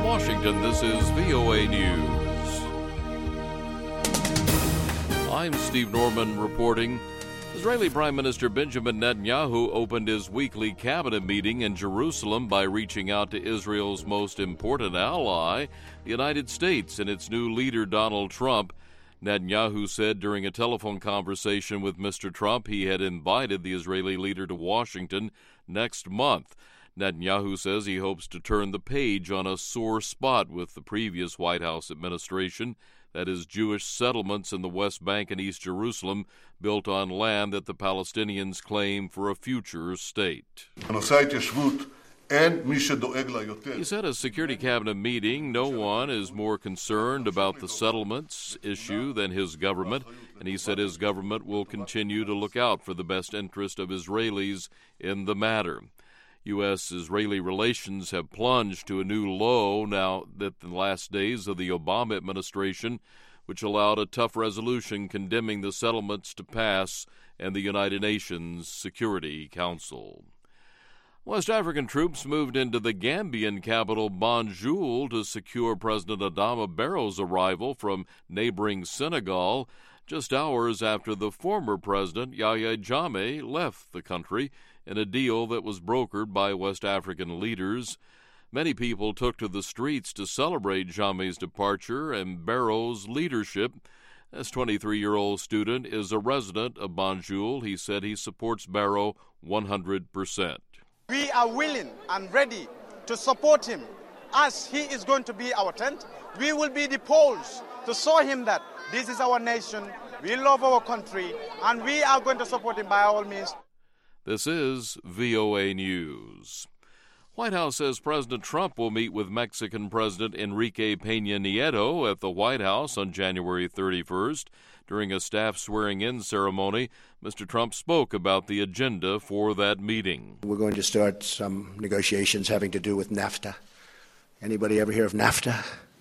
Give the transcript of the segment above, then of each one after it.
Washington, this is VOA News. I'm Steve Norman reporting. Israeli Prime Minister Benjamin Netanyahu opened his weekly cabinet meeting in Jerusalem by reaching out to Israel's most important ally, the United States, and its new leader, Donald Trump. Netanyahu said during a telephone conversation with Mr. Trump he had invited the Israeli leader to Washington next month. Netanyahu says he hopes to turn the page on a sore spot with the previous White House administration, that is, Jewish settlements in the West Bank and East Jerusalem built on land that the Palestinians claim for a future state. He said at a Security Cabinet meeting no one is more concerned about the settlements issue than his government, and he said his government will continue to look out for the best interest of Israelis in the matter. U.S.-Israeli relations have plunged to a new low now that the last days of the Obama administration, which allowed a tough resolution condemning the settlements to pass and the United Nations Security Council. West African troops moved into the Gambian capital Banjul to secure President Adama Barrow's arrival from neighboring Senegal, just hours after the former president, Yahya Jammeh, left the country in a deal that was brokered by West African leaders. Many people took to the streets to celebrate Jammeh's departure and Barrow's leadership. This 23-year-old student is a resident of Banjul. He said he supports Barrow 100%. We are willing and ready to support him as he is going to be our tent. We will be the poles to show him that this is our nation, we love our country, and we are going to support him by all means. This is VOA News. White House says President Trump will meet with Mexican President Enrique Peña Nieto at the White House on January 31st. During a staff swearing-in ceremony, Mr. Trump spoke about the agenda for that meeting. We're going to start some negotiations having to do with NAFTA. Anybody ever hear of NAFTA?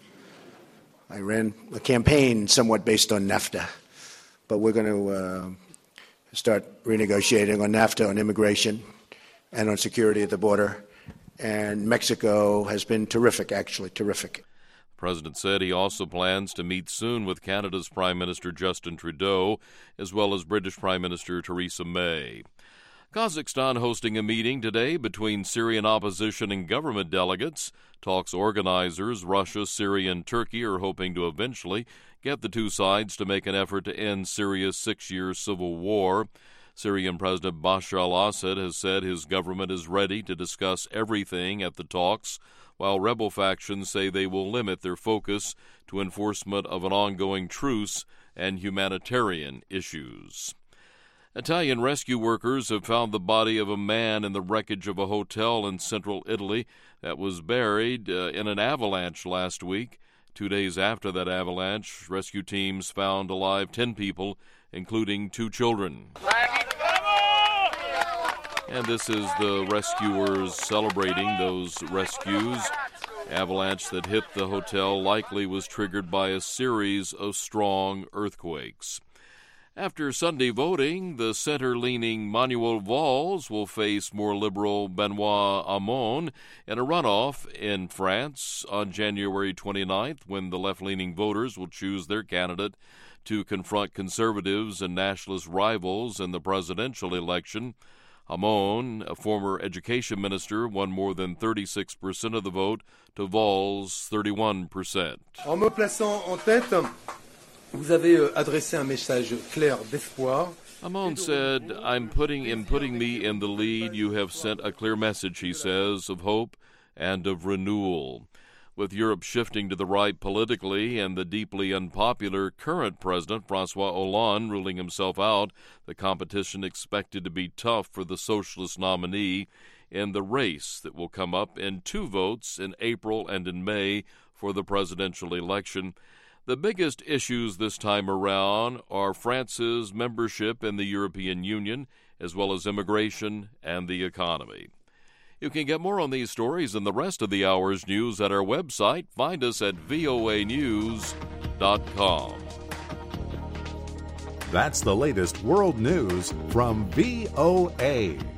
I ran a campaign somewhat based on NAFTA, but we're going to start renegotiating on NAFTA, on immigration, and on security at the border. And Mexico has been terrific, actually, terrific. The president said he also plans to meet soon with Canada's Prime Minister Justin Trudeau, as well as British Prime Minister Theresa May. Kazakhstan hosting a meeting today between Syrian opposition and government delegates. Talks organizers, Russia, Syria, and Turkey, are hoping to eventually get the two sides to make an effort to end Syria's 6-year civil war. Syrian President Bashar al-Assad has said his government is ready to discuss everything at the talks, while rebel factions say they will limit their focus to enforcement of an ongoing truce and humanitarian issues. Italian rescue workers have found the body of a man in the wreckage of a hotel in central Italy that was buried in an avalanche last week. 2 days after that avalanche, rescue teams found alive 10 people, including 2 children. And this is the rescuers celebrating those rescues. Avalanche that hit the hotel likely was triggered by a series of strong earthquakes. After Sunday voting, the center-leaning Manuel Valls will face more liberal Benoit Hamon in a runoff in France on January 29th, when the left-leaning voters will choose their candidate to confront conservatives and nationalist rivals in the presidential election. Hamon, a former education minister, won more than 36% of the vote to Valls' 31%. En me plaçant en tête, vous avez adressé un message clair d'espoir. Hamon said, in putting me in the lead, you have sent a clear message, he says, of hope and of renewal. With Europe shifting to the right politically and the deeply unpopular current president, François Hollande, ruling himself out, the competition expected to be tough for the socialist nominee in the race that will come up in 2 votes in April and in May for the presidential election. The biggest issues this time around are France's membership in the European Union, as well as immigration and the economy. You can get more on these stories and the rest of the hour's news at our website. Find us at voanews.com. That's the latest world news from VOA.